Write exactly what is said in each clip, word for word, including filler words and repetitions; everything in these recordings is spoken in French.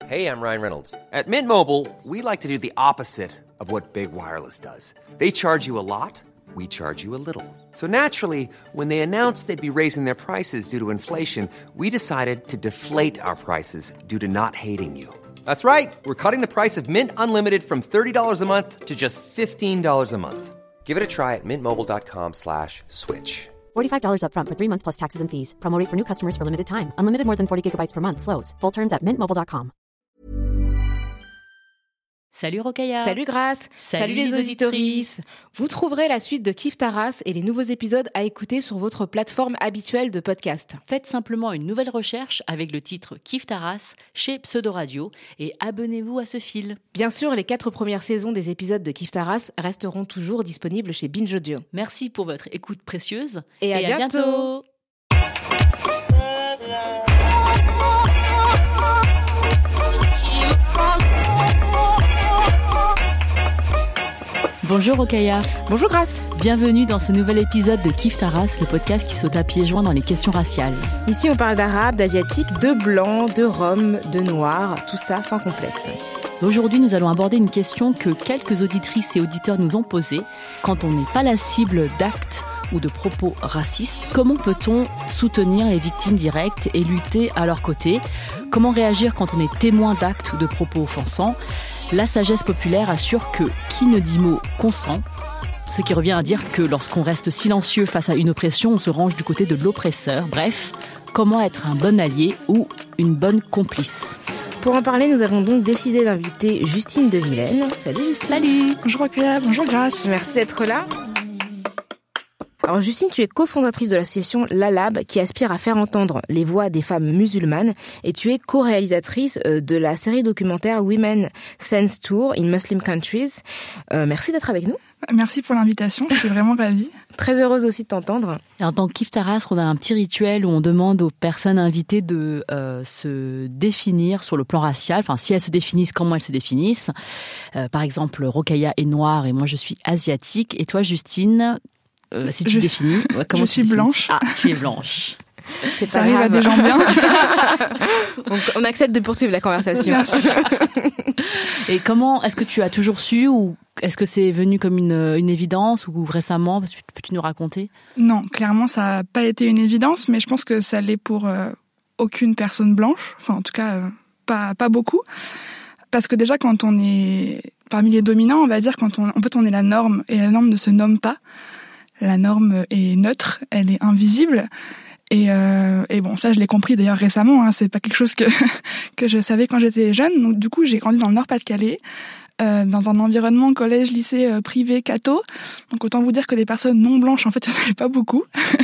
Hey, I'm Ryan Reynolds. At Mint Mobile, we like to do the opposite of what Big Wireless does. They charge you a lot, we charge you a little. So naturally, when they announced they'd be raising their prices due to inflation, we decided to deflate our prices due to not hating you. That's right. We're cutting the price of Mint Unlimited from thirty dollars a month to just fifteen dollars a month. Give it a try at mintmobile.com slash switch. forty-five dollars up front for three months plus taxes and fees. Promo rate for new customers for limited time. Unlimited more than forty gigabytes per month. Slows full terms at mint mobile dot com. Salut Rokhaya. Salut Grace. Salut, Salut les auditorices. Vous trouverez la suite de Kiffe ta race et les nouveaux épisodes à écouter sur votre plateforme habituelle de podcast. Faites simplement une nouvelle recherche avec le titre Kiffe ta race chez Pseudo Radio et abonnez-vous à ce fil. Bien sûr, les quatre premières saisons des épisodes de Kiffe ta race resteront toujours disponibles chez Binge Audio. Merci pour votre écoute précieuse et à, et à bientôt. bientôt. Bonjour Rokhaya. Bonjour Grace. Bienvenue dans ce nouvel épisode de Kiffe ta race, le podcast qui saute à pieds joints dans les questions raciales. Ici on parle d'arabe, d'asiatique, de blanc, de rhum, de noir, tout ça sans complexe. Aujourd'hui, nous allons aborder une question que quelques auditrices et auditeurs nous ont posée. Quand on n'est pas la cible d'actes ou de propos racistes, comment peut-on soutenir les victimes directes et lutter à leur côté ? Comment réagir quand on est témoin d'actes ou de propos offensants ? La sagesse populaire assure que qui ne dit mot consent, ce qui revient à dire que lorsqu'on reste silencieux face à une oppression, on se range du côté de l'oppresseur. Bref, comment être un bon allié ou une bonne complice ? Pour en parler, nous avons donc décidé d'inviter Justine de Vilaine. Salut Justine. Salut. Bonjour Rokhaya, bonjour Grace. Merci d'être là. Alors Justine, tu es cofondatrice de l'association Lalab qui aspire à faire entendre les voix des femmes musulmanes et tu es co-réalisatrice de la série documentaire Women Sense Tour in Muslim Countries. Euh, merci d'être avec nous. Merci pour l'invitation, je suis vraiment ravie. Très heureuse aussi de t'entendre. Et en tant que Kiffe ta race, on a un petit rituel où on demande aux personnes invitées de euh, se définir sur le plan racial. Enfin, si elles se définissent, comment elles se définissent. Euh, par exemple, Rokhaya est noire et moi je suis asiatique. Et toi, Justine, euh, si tu je, te définis, ouais, comment je suis blanche. Ah, tu es blanche. C'est Ça pas arrive grave. à des gens bien. Donc, on accepte de poursuivre la conversation. Merci. Et comment, est-ce que tu as toujours su ou est-ce que c'est venu comme une, une évidence ou récemment? Peux-tu nous raconter? Non, clairement, ça n'a pas été une évidence, mais je pense que ça l'est pour euh, aucune personne blanche. Enfin, en tout cas, euh, pas, pas beaucoup. Parce que déjà, quand on est parmi les dominants, on va dire, quand on, en fait, on est la norme et la norme ne se nomme pas. La norme est neutre, elle est invisible. Et, euh, et bon, ça, je l'ai compris d'ailleurs récemment. Hein, c'est pas quelque chose que que je savais quand j'étais jeune. Donc, du coup, j'ai grandi dans le Nord-Pas-de-Calais, euh, dans un environnement collège, lycée euh, privé, catho. Donc, autant vous dire que des personnes non blanches, en fait, il n'y en avait pas beaucoup.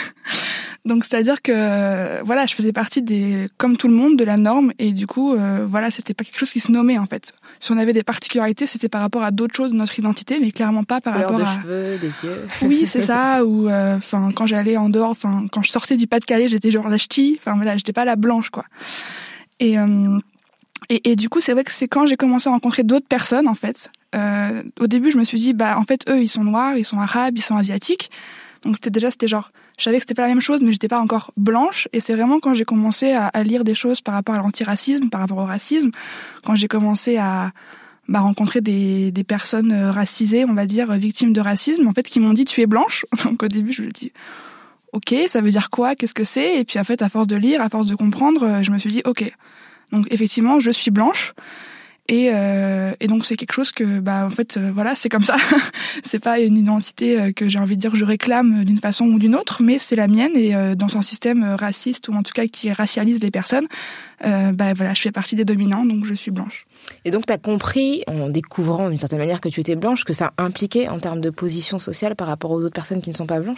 Donc, c'est-à-dire que euh, voilà, je faisais partie des, comme tout le monde, de la norme. Et du coup, euh, voilà, c'était pas quelque chose qui se nommait en fait. Si on avait des particularités, c'était par rapport à d'autres choses de notre identité, mais clairement pas par Couleur rapport de à cheveux, des yeux. Oui, c'est ça. Ou enfin, euh, quand j'allais en dehors, enfin, quand je sortais du Pas-de-Calais, j'étais genre la ch'ti. Enfin voilà, j'étais pas la blanche quoi. Et euh, et, et du coup, c'est vrai que c'est quand j'ai commencé à rencontrer d'autres personnes en fait. Euh, au début, je me suis dit bah en fait eux, ils sont noirs, ils sont arabes, ils sont asiatiques. Donc c'était déjà c'était genre je savais que c'était pas la même chose, mais j'étais pas encore blanche. Et c'est vraiment quand j'ai commencé à, à lire des choses par rapport à l'antiracisme, par rapport au racisme, quand j'ai commencé à bah, rencontrer des, des personnes racisées, on va dire, victimes de racisme, en fait, qui m'ont dit « tu es blanche ». Donc au début, je me dis « ok, ça veut dire quoi ? Qu'est-ce que c'est ?» Et puis en fait, à force de lire, à force de comprendre, je me suis dit « ok, donc effectivement, je suis blanche ». Et, euh, et donc c'est quelque chose que, bah en fait, euh, voilà, c'est comme ça. C'est pas une identité que j'ai envie de dire que je réclame d'une façon ou d'une autre, mais c'est la mienne. Et euh, dans un système raciste ou en tout cas qui racialise les personnes, euh, bah voilà, je fais partie des dominants, donc je suis blanche. Et donc t'as compris, en découvrant d'une certaine manière que tu étais blanche, que ça impliquait en termes de position sociale par rapport aux autres personnes qui ne sont pas blanches ?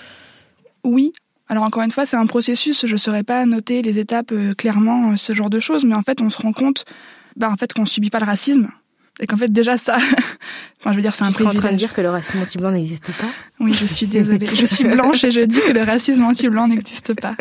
Oui. Alors encore une fois, c'est un processus. Je saurais pas noter les étapes euh, clairement, ce genre de choses, mais en fait, on se rend compte. Bah en fait qu'on subit pas le racisme et qu'en fait déjà ça enfin je veux dire c'est un tu privilège. Tu es en train de dire que le racisme anti-blanc n'existe pas ? Oui, je suis désolée. Je suis blanche et je dis que le racisme anti-blanc n'existe pas.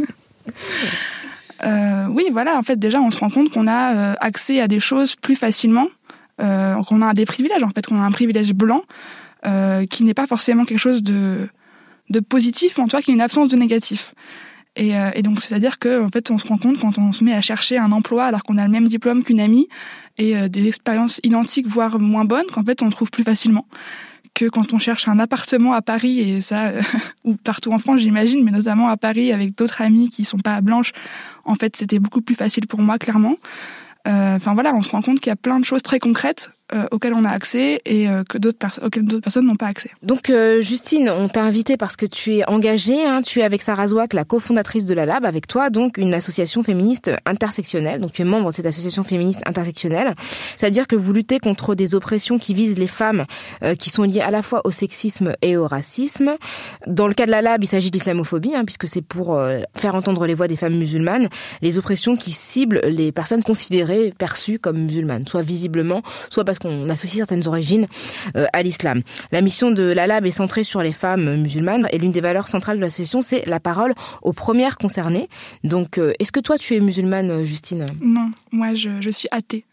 euh, oui, voilà, en fait déjà on se rend compte qu'on a euh, accès à des choses plus facilement, euh, qu'on a des privilèges en fait, qu'on a un privilège blanc euh, qui n'est pas forcément quelque chose de de positif, mais en tout cas qui est une absence de négatif. Et, euh, et donc, c'est-à-dire que, en fait, on se rend compte quand on se met à chercher un emploi alors qu'on a le même diplôme qu'une amie et euh, des expériences identiques, voire moins bonnes, qu'en fait, on trouve plus facilement que quand on cherche un appartement à Paris, et ça, euh, ou partout en France, j'imagine, mais notamment à Paris avec d'autres amis qui sont pas blanches. En fait, c'était beaucoup plus facile pour moi, clairement. Enfin euh, voilà, on se rend compte qu'il y a plein de choses très concrètes euh, auxquelles on a accès et euh, que d'autres pers- auxquelles d'autres personnes n'ont pas accès. Donc euh, Justine, on t'a invitée parce que tu es engagée, hein, tu es avec Sarah Zouak, la cofondatrice de la Lab, avec toi donc une association féministe intersectionnelle. Donc tu es membre de cette association féministe intersectionnelle, c'est-à-dire que vous luttez contre des oppressions qui visent les femmes, euh, qui sont liées à la fois au sexisme et au racisme. Dans le cas de la Lab, il s'agit de l'islamophobie, hein, puisque c'est pour euh, faire entendre les voix des femmes musulmanes, les oppressions qui ciblent les personnes considérées, perçues comme musulmanes, soit visiblement, soit parce qu'on associe certaines origines euh, à l'islam. La mission de la Lab est centrée sur les femmes musulmanes et l'une des valeurs centrales de l'association, c'est la parole aux premières concernées. Donc, euh, est-ce que toi, tu es musulmane, Justine ? Non, moi, je, je suis athée.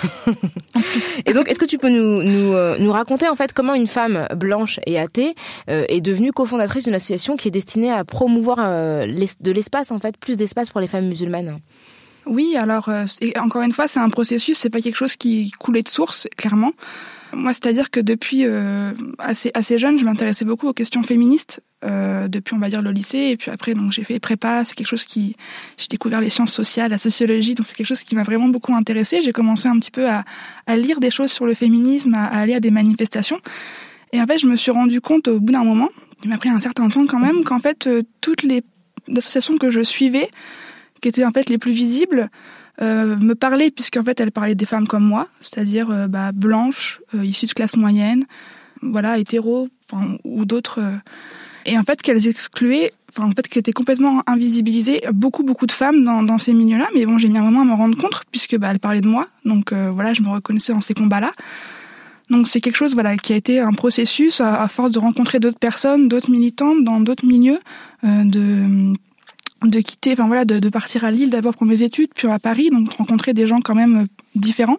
Et donc, est-ce que tu peux nous, nous, euh, nous raconter en fait comment une femme blanche et athée euh, est devenue cofondatrice d'une association qui est destinée à promouvoir euh, l'es- de l'espace, en fait, plus d'espace pour les femmes musulmanes ? Oui, alors, euh, et encore une fois, c'est un processus, c'est pas quelque chose qui coulait de source, clairement. Moi, c'est-à-dire que depuis euh, assez, assez jeune, je m'intéressais beaucoup aux questions féministes, euh, depuis, on va dire, le lycée, et puis après, donc j'ai fait prépa, c'est quelque chose qui... J'ai découvert les sciences sociales, la sociologie, donc c'est quelque chose qui m'a vraiment beaucoup intéressée. J'ai commencé un petit peu à, à lire des choses sur le féminisme, à, à aller à des manifestations. Et en fait, je me suis rendu compte au bout d'un moment, il m'a pris un certain temps quand même, qu'en fait, euh, toutes les associations que je suivais, qui étaient en fait les plus visibles, euh, me parlaient, puisqu'en fait elles parlaient des femmes comme moi, c'est-à-dire euh, bah, blanches, euh, issues de classe moyenne, voilà, hétéros, ou d'autres. Euh, et en fait qu'elles excluaient, enfin en fait qu'elles étaient complètement invisibilisées, beaucoup beaucoup de femmes dans, dans ces milieux-là. Mais bon, j'ai mis un moment à me rendre compte, puisque bah, elles parlaient de moi, donc euh, voilà, je me reconnaissais dans ces combats-là. Donc c'est quelque chose voilà qui a été un processus à, à force de rencontrer d'autres personnes, d'autres militantes dans d'autres milieux, euh, de de quitter, enfin voilà, de, de partir à Lille d'abord pour mes études, puis à Paris, donc de rencontrer des gens quand même différents.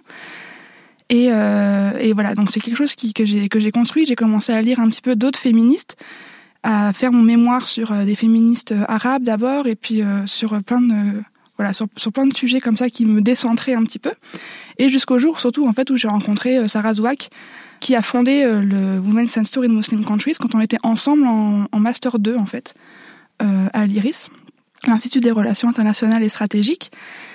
Et, euh, et voilà, donc c'est quelque chose qui, que j'ai que j'ai construit. J'ai commencé à lire un petit peu d'autres féministes, à faire mon mémoire sur euh, des féministes arabes d'abord, et puis euh, sur plein de voilà sur, sur plein de sujets comme ça qui me décentraient un petit peu. Et jusqu'au jour surtout en fait où j'ai rencontré euh, Sarah Zouak, qui a fondé euh, le Women's Center in Muslim Countries quand on était ensemble en, en master deux en fait euh, à l'I R I S. L'Institut des Relations Internationales et Stratégiques.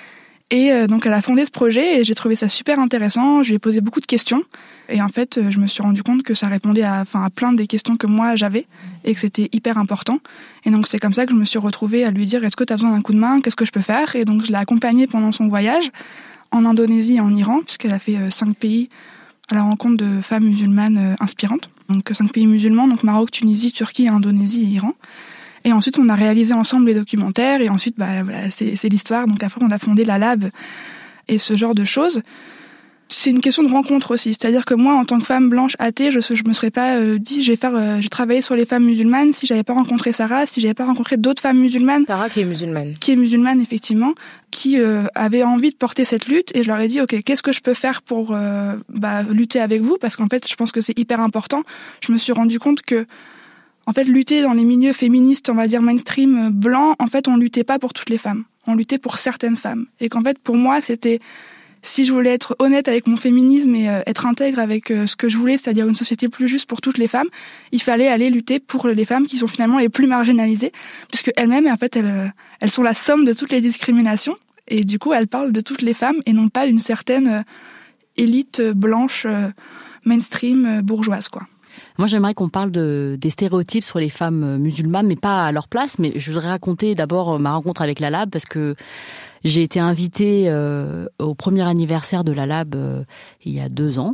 Et euh, donc elle a fondé ce projet et j'ai trouvé ça super intéressant. Je lui ai posé beaucoup de questions et en fait je me suis rendu compte que ça répondait à, enfin, à plein des questions que moi j'avais et que c'était hyper important. Et donc c'est comme ça que je me suis retrouvée à lui dire est-ce que tu as besoin d'un coup de main, qu'est-ce que je peux faire? Et donc je l'ai accompagnée pendant son voyage en Indonésie et en Iran, puisqu'elle a fait euh, cinq pays à la rencontre de femmes musulmanes euh, inspirantes. Donc cinq pays musulmans, donc Maroc, Tunisie, Turquie, Indonésie et Iran. Et ensuite, on a réalisé ensemble les documentaires. Et ensuite, bah, voilà, c'est, c'est l'histoire. Donc après, on a fondé la Lab et ce genre de choses. C'est une question de rencontre aussi. C'est-à-dire que moi, en tant que femme blanche athée, je je me serais pas euh, dit, je vais faire, euh, je vais travailler sur les femmes musulmanes si j'avais pas rencontré Sarah, si j'avais pas rencontré d'autres femmes musulmanes. Sarah qui est musulmane. Qui est musulmane, effectivement, qui euh, avait envie de porter cette lutte. Et je leur ai dit, ok, qu'est-ce que je peux faire pour euh, bah, lutter avec vous? Parce qu'en fait, je pense que c'est hyper important. Je me suis rendu compte que en fait, lutter dans les milieux féministes, on va dire mainstream, blancs, en fait, on luttait pas pour toutes les femmes. On luttait pour certaines femmes. Et qu'en fait, pour moi, c'était, si je voulais être honnête avec mon féminisme et euh, être intègre avec euh, ce que je voulais, c'est-à-dire une société plus juste pour toutes les femmes, il fallait aller lutter pour les femmes qui sont finalement les plus marginalisées, puisque elles-mêmes, en fait, elles, elles sont la somme de toutes les discriminations. Et du coup, elles parlent de toutes les femmes et non pas d'une certaine euh, élite blanche, euh, mainstream, euh, bourgeoise, quoi. Moi, j'aimerais qu'on parle de, des stéréotypes sur les femmes musulmanes, mais pas à leur place. Mais je voudrais raconter d'abord ma rencontre avec la Lab, parce que j'ai été invitée euh, au premier anniversaire de la Lab euh, il y a deux ans.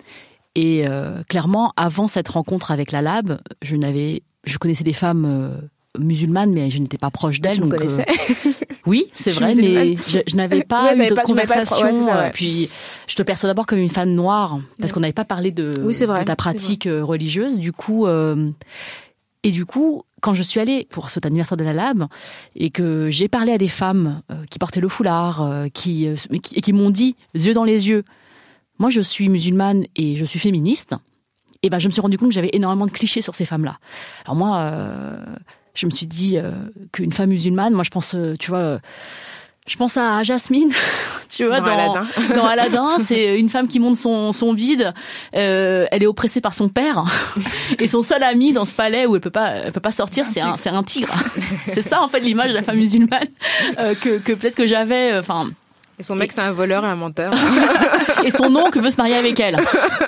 Et euh, clairement, avant cette rencontre avec la Lab, je n'avais, je connaissais des femmes euh, musulmanes, mais je n'étais pas proche d'elles. Tu me donc, connaissais. Euh, oui, c'est vrai, mais je, je n'avais pas ouais, eu de pas, conversation. Pas, ouais, ça, ouais. Puis, je te perçois d'abord comme une femme noire, parce qu'on n'avait pas parlé de, oui, vrai, de ta pratique religieuse. Du coup, euh, et du coup, quand je suis allée pour cet anniversaire de la Lab et que j'ai parlé à des femmes euh, qui portaient le foulard, euh, qui, euh, qui, et qui m'ont dit, yeux dans les yeux, moi, je suis musulmane et je suis féministe. Et ben, je me suis rendu compte que j'avais énormément de clichés sur ces femmes-là. Alors moi. Euh, je me suis dit euh, qu'une femme musulmane, moi je pense, euh, tu vois, euh, je pense à Jasmine, tu vois, dans, dans Aladdin. dans Aladdin, c'est une femme qui monte son son vide, euh, elle est oppressée par son père et son seul ami dans ce palais où elle peut pas elle peut pas sortir, c'est un c'est un tigre. C'est ça en fait l'image de la femme musulmane euh, que que peut-être que j'avais, enfin. Euh, et son mec et... c'est un voleur et un menteur. Et son oncle veut se marier avec elle.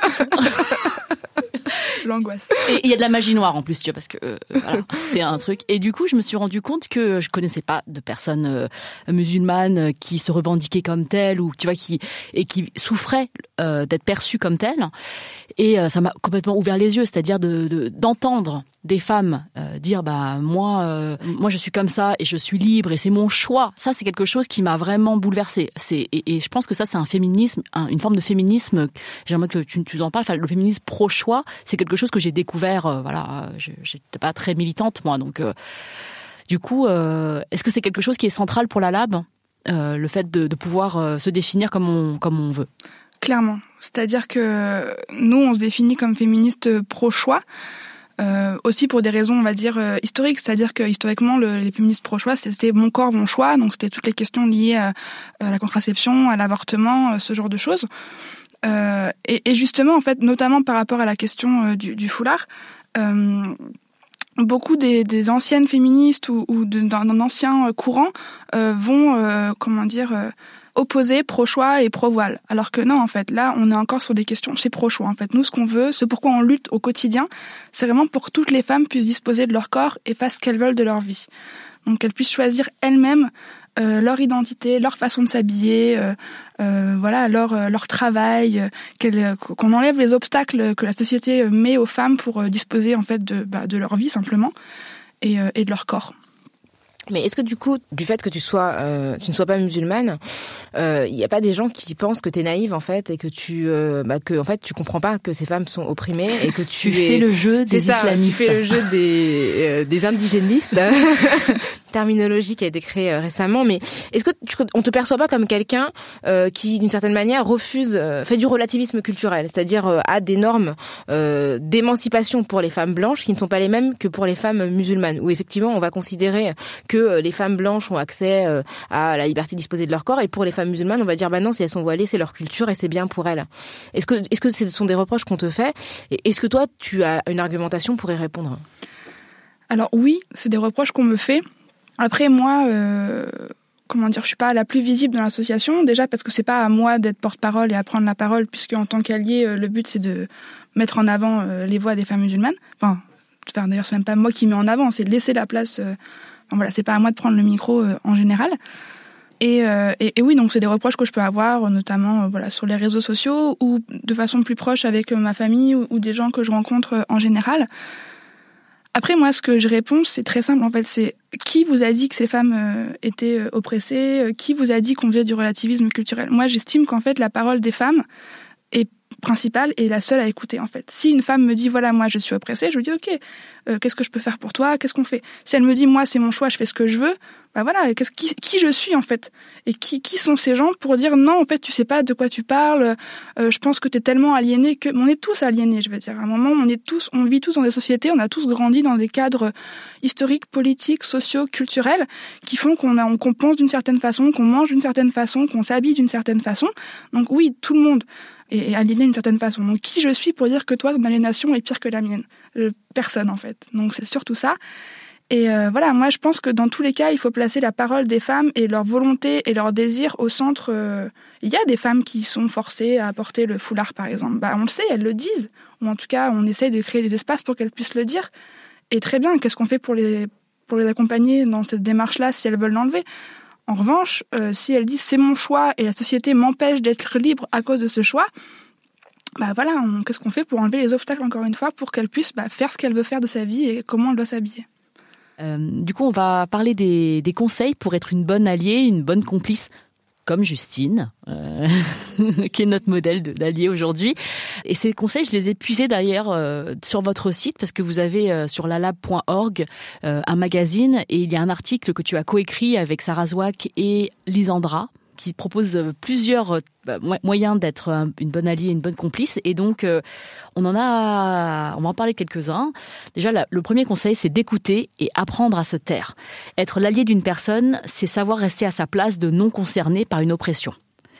L'angoisse. Et il y a de la magie noire en plus, tu vois, parce que euh, voilà, c'est un truc. Et du coup, je me suis rendu compte que je connaissais pas de personnes euh, musulmanes qui se revendiquaient comme telles ou tu vois qui et qui souffraient euh, d'être perçues comme telles. Et euh, ça m'a complètement ouvert les yeux, c'est-à-dire de, de d'entendre des femmes euh, dire bah moi euh, moi je suis comme ça et je suis libre et c'est mon choix. Ça c'est quelque chose qui m'a vraiment bouleversée. C'est et, et je pense que ça c'est un féminisme, un, une forme de féminisme. J'aimerais que tu, tu en parles. Enfin, le féminisme pro-choix, c'est quelque chose que j'ai découvert. Euh, voilà, je, j'étais pas très militante moi, donc euh, du coup, euh, est-ce que c'est quelque chose qui est central pour la Lab, euh, le fait de, de pouvoir euh, se définir comme on comme on veut? Clairement, c'est-à-dire que nous on se définit comme féministes pro-choix. Euh, aussi pour des raisons, on va dire, euh, historiques. C'est-à-dire que historiquement, le, les féministes pro-choix, c'était mon corps, mon choix. Donc c'était toutes les questions liées à, à la contraception, à l'avortement, euh, ce genre de choses. Euh, et, et justement, en fait, notamment par rapport à la question euh, du, du foulard, euh, beaucoup des, des anciennes féministes ou, ou de, d'un, d'un ancien courant euh, vont, euh, comment dire... Euh, opposés pro-choix et pro-voile. Alors que non, en fait, là, on est encore sur des questions, c'est pro-choix. En fait, nous, ce qu'on veut, ce pourquoi on lutte au quotidien, c'est vraiment pour que toutes les femmes puissent disposer de leur corps et fassent ce qu'elles veulent de leur vie. Donc, qu'elles puissent choisir elles-mêmes euh, leur identité, leur façon de s'habiller, euh, euh, voilà, leur euh, leur travail, euh, qu'elles, qu'on enlève les obstacles que la société met aux femmes pour euh, disposer en fait de bah, de leur vie simplement et euh, et de leur corps. Mais est-ce que du coup, du fait que tu sois, euh, tu ne sois pas musulmane, il euh, y a pas des gens qui pensent que t'es naïve en fait et que tu, euh, bah, que en fait tu comprends pas que ces femmes sont opprimées et que tu, tu es... fais le jeu des c'est ça, islamistes. Tu fais le jeu des euh, des indigénistes, terminologie qui a été créée euh, récemment. Mais est-ce que tu, on te perçoit pas comme quelqu'un euh, qui, d'une certaine manière, refuse, euh, fait du relativisme culturel, c'est-à-dire euh, a des normes euh, d'émancipation pour les femmes blanches qui ne sont pas les mêmes que pour les femmes musulmanes, où effectivement on va considérer que que les femmes blanches ont accès à la liberté de disposer de leur corps et pour les femmes musulmanes, on va dire bah non, si elles sont voilées, c'est leur culture et c'est bien pour elles. Est-ce que est-ce que ce sont des reproches qu'on te fait et est-ce que toi tu as une argumentation pour y répondre? Alors oui, c'est des reproches qu'on me fait. Après moi euh, comment dire, je suis pas la plus visible dans l'association, déjà parce que c'est pas à moi d'être porte-parole et à prendre la parole, puisque en tant qu'allié, le but c'est de mettre en avant les voix des femmes musulmanes. Enfin, d'ailleurs c'est même pas moi qui mets en avant, c'est de laisser la place. Enfin, voilà, c'est pas à moi de prendre le micro euh, en général. Et, euh, et, et oui, donc c'est des reproches que je peux avoir, notamment euh, voilà sur les réseaux sociaux ou de façon plus proche avec euh, ma famille ou, ou des gens que je rencontre euh, en général. Après, moi, ce que je réponds, c'est très simple. En fait, c'est qui vous a dit que ces femmes euh, étaient euh, oppressées? euh, Qui vous a dit qu'on faisait du relativisme culturel? Moi, j'estime qu'en fait, la parole des femmes est principale et la seule à écouter en fait. Si une femme me dit voilà moi je suis oppressée, je lui dis ok, euh, qu'est-ce que je peux faire pour toi, qu'est-ce qu'on fait? Si elle me dit moi c'est mon choix, je fais ce que je veux, bah voilà, qu'est-ce qui, qui je suis en fait et qui qui sont ces gens pour dire non en fait tu sais pas de quoi tu parles, euh, je pense que t'es tellement aliéné que on est tous aliénés, je veux dire à un moment on est tous, on vit tous dans des sociétés, on a tous grandi dans des cadres historiques, politiques, sociaux, culturels qui font qu'on a, qu'on pense d'une certaine façon, qu'on mange d'une certaine façon, qu'on s'habille d'une certaine façon. Donc oui, tout le monde et aliéné d'une certaine façon. Donc qui je suis pour dire que toi, ton aliénation est pire que la mienne? euh, Personne en fait. Donc c'est surtout ça. Et euh, voilà, moi je pense que dans tous les cas, il faut placer la parole des femmes et leur volonté et leur désir au centre. Euh, il y a des femmes qui sont forcées à porter le foulard par exemple. Bah, on le sait, elles le disent. Ou en tout cas, on essaye de créer des espaces pour qu'elles puissent le dire. Et très bien, qu'est-ce qu'on fait pour les, pour les accompagner dans cette démarche-là si elles veulent l'enlever? En revanche, euh, si elles disent c'est mon choix et la société m'empêche d'être libre à cause de ce choix, bah voilà, on, qu'est-ce qu'on fait pour enlever les obstacles encore une fois pour qu'elle puisse bah, faire ce qu'elle veut faire de sa vie et comment elle doit s'habiller. Euh, du coup, on va parler des, des conseils pour être une bonne alliée, une bonne complice, comme Justine, euh, qui est notre modèle de, d'alliée aujourd'hui. Et ces conseils, je les ai puisés d'ailleurs euh, sur votre site, parce que vous avez euh, sur lalab point org euh, un magazine, et il y a un article que tu as coécrit avec Sarah Zouak et Lisandra, qui propose plusieurs euh, moyens d'être un, une bonne alliée, une bonne complice. Et donc, euh, on en a, on va en parler quelques-uns. Déjà, la, le premier conseil, c'est d'écouter et apprendre à se taire. Être l'allié d'une personne, c'est savoir rester à sa place de non concerné par une oppression.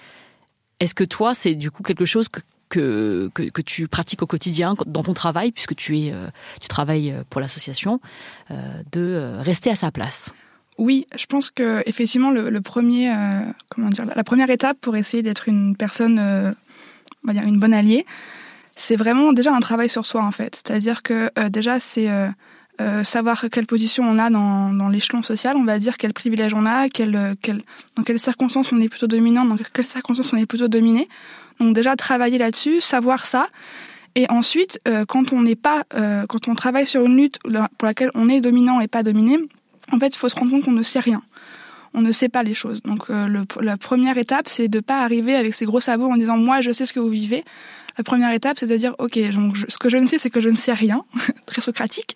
Est-ce que toi, c'est du coup quelque chose que Que, que, que tu pratiques au quotidien dans ton travail, puisque tu, es, euh, tu travailles pour l'association, euh, de euh, rester à sa place? Oui, je pense que effectivement le, le premier, euh, comment dire, la première étape pour essayer d'être une personne, euh, on va dire une bonne alliée, c'est vraiment déjà un travail sur soi en fait. C'est-à-dire que euh, déjà c'est euh, euh, savoir quelle position on a dans, dans l'échelon social, on va dire quel privilège on a, quel, quel, dans quelles circonstances on est plutôt dominant, dans quelles circonstances on est plutôt dominé. Donc déjà travailler là-dessus, savoir ça, et ensuite euh, quand on n'est pas, euh, quand on travaille sur une lutte pour laquelle on est dominant et pas dominé, en fait il faut se rendre compte qu'on ne sait rien, on ne sait pas les choses. Donc euh, le, la première étape c'est de pas arriver avec ses gros sabots en disant moi je sais ce que vous vivez. La première étape c'est de dire ok donc je, ce que je ne sais c'est que je ne sais rien, très socratique,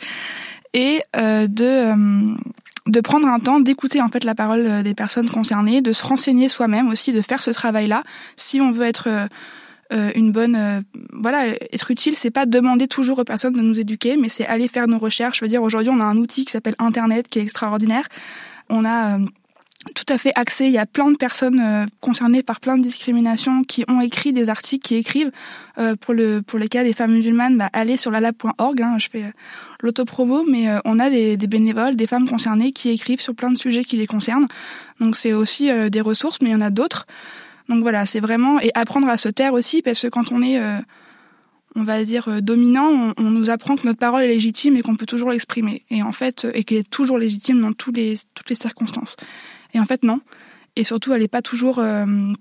et euh, de euh, de prendre un temps d'écouter en fait la parole des personnes concernées, de se renseigner soi-même aussi, de faire ce travail-là. Si on veut être euh, une bonne, euh, voilà, être utile, c'est pas demander toujours aux personnes de nous éduquer, mais c'est aller faire nos recherches. Je veux dire, aujourd'hui, on a un outil qui s'appelle Internet, qui est extraordinaire. On a euh, tout à fait accès. Il y a plein de personnes euh, concernées par plein de discriminations qui ont écrit des articles, qui écrivent euh, pour le pour les cas des femmes musulmanes. Bah, allez sur lalab point org. Hein, je fais euh, l'autopromo, mais euh, on a des, des bénévoles, des femmes concernées qui écrivent sur plein de sujets qui les concernent. Donc c'est aussi euh, des ressources, mais il y en a d'autres. Donc voilà, c'est vraiment et apprendre à se taire aussi, parce que quand on est, euh, on va dire euh, dominant, on, on nous apprend que notre parole est légitime et qu'on peut toujours l'exprimer. Et en fait, et qu'elle est toujours légitime dans tous les toutes les circonstances. Et en fait, non. Et surtout, elle n'est pas toujours euh,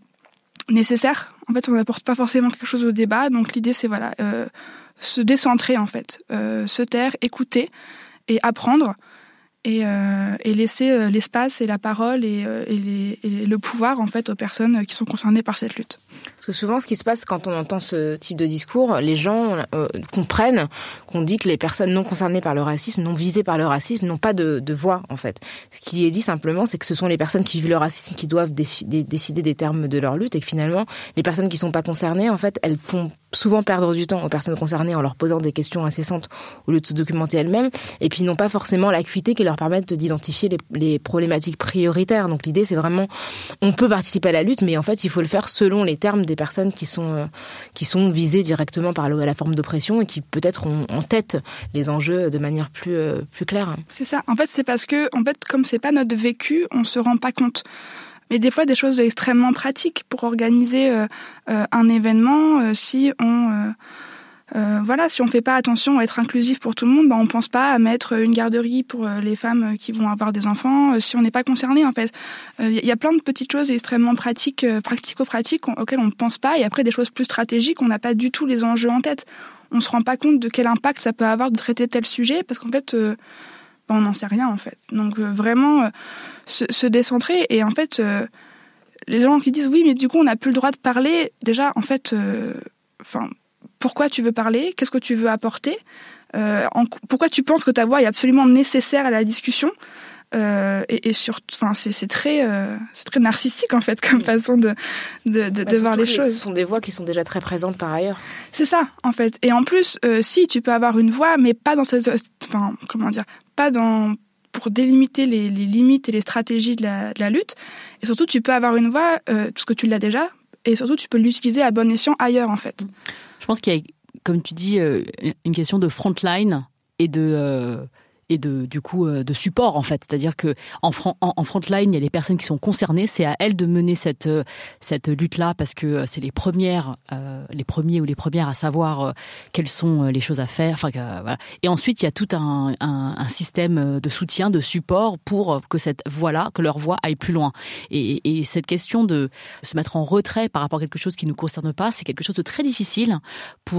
nécessaire. En fait, on n'apporte pas forcément quelque chose au débat. Donc l'idée, c'est voilà, euh, se décentrer en fait, euh, se taire, écouter et apprendre et, euh, et laisser euh, l'espace et la parole et, euh, et, les, et le pouvoir en fait aux personnes qui sont concernées par cette lutte. Parce que souvent, ce qui se passe quand on entend ce type de discours, les gens euh, comprennent qu'on dit que les personnes non concernées par le racisme, non visées par le racisme, n'ont pas de, de voix, en fait. Ce qui est dit simplement, c'est que ce sont les personnes qui vivent le racisme qui doivent défi- dé- décider des termes de leur lutte, et que finalement, les personnes qui sont pas concernées, en fait, elles font souvent perdre du temps aux personnes concernées en leur posant des questions incessantes au lieu de se documenter elles-mêmes, et puis n'ont pas forcément l'acuité qui leur permette d'identifier les, les problématiques prioritaires. Donc l'idée, c'est vraiment, on peut participer à la lutte, mais en fait, il faut le faire selon les termes des personnes qui sont euh, qui sont visées directement par la forme d'oppression et qui peut-être ont en tête les enjeux de manière plus euh, plus claire. C'est ça. En fait, c'est parce que en fait, comme c'est pas notre vécu, on se rend pas compte. Mais des fois, des choses extrêmement pratiques pour organiser euh, euh, un événement. Euh, si on euh, Euh, voilà, si on fait pas attention à être inclusif pour tout le monde, bah on pense pas à mettre une garderie pour les femmes qui vont avoir des enfants. Si on n'est pas concerné, en fait, il euh, y a plein de petites choses extrêmement pratiques, euh, pratico-pratiques auxquelles on ne pense pas. Et après, des choses plus stratégiques, on n'a pas du tout les enjeux en tête. On se rend pas compte de quel impact ça peut avoir de traiter tel sujet, parce qu'en fait, euh, bah, on n'en sait rien en fait. Donc euh, vraiment euh, se, se décentrer. Et en fait, euh, les gens qui disent oui, mais du coup, on n'a plus le droit de parler. Déjà, en fait, enfin. Euh, Pourquoi tu veux parler? Qu'est-ce que tu veux apporter? euh, en, Pourquoi tu penses que ta voix est absolument nécessaire à la discussion? euh, Et, et sur, enfin, c'est, c'est très, euh, c'est très narcissique en fait comme façon de de, de, bah, de voir les choses. Ce sont des voix qui sont déjà très présentes par ailleurs. C'est ça en fait. Et en plus, euh, si tu peux avoir une voix, mais pas dans cette, enfin, comment dire, pas dans pour délimiter les, les limites et les stratégies de la, de la lutte. Et surtout, tu peux avoir une voix, euh, parce que tu l'as déjà, et surtout, tu peux l'utiliser à bon escient ailleurs en fait. Je pense qu'il y a, comme tu dis, une question de frontline et de euh, et de du coup de support en fait. C'est-à-dire que en, front, en, en frontline, il y a les personnes qui sont concernées. C'est à elles de mener cette cette lutte-là parce que c'est les premières, euh, les premiers ou les premières à savoir euh, quelles sont les choses à faire. Enfin, euh, voilà. Et ensuite, il y a tout un, un, un système de soutien, de support pour que cette voix-là, que leur voix aille plus loin. Et, et cette question de se mettre en retrait par rapport à quelque chose qui ne nous concerne pas, c'est quelque chose de très difficile pour.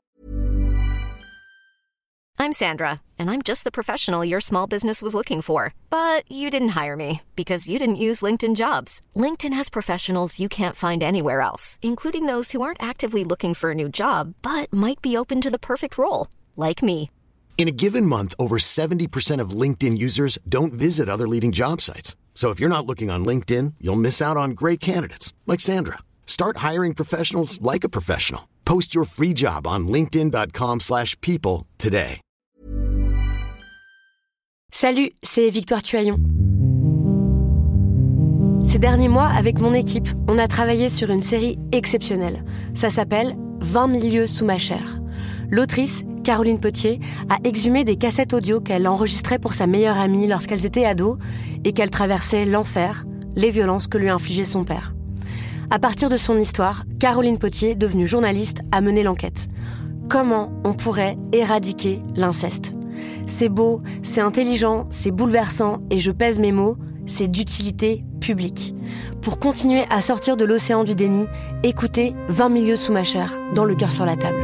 I'm Sandra, and I'm just the professional your small business was looking for. But you didn't hire me because you didn't use LinkedIn Jobs. LinkedIn has professionals you can't find anywhere else, including those who aren't actively looking for a new job, but might be open to the perfect role, like me. In a given month, over seventy percent of LinkedIn users don't visit other leading job sites. So if you're not looking on LinkedIn, you'll miss out on great candidates like Sandra. Start hiring professionals like a professional. Post your free job on linkedin.com slash people today. Salut, c'est Victoire Tuaillon. Ces derniers mois, avec mon équipe, on a travaillé sur une série exceptionnelle. Ça s'appelle « vingt mille lieues sous ma chair ». L'autrice, Caroline Potier, a exhumé des cassettes audio qu'elle enregistrait pour sa meilleure amie lorsqu'elles étaient ados et qu'elle traversait l'enfer, les violences que lui infligeait son père. À partir de son histoire, Caroline Potier, devenue journaliste, a mené l'enquête. Comment on pourrait éradiquer l'inceste ? C'est beau, c'est intelligent, c'est bouleversant et je pèse mes mots, c'est d'utilité publique. Pour continuer à sortir de l'océan du déni, écoutez vingt mille lieues sous ma chair, dans Le cœur sur la table.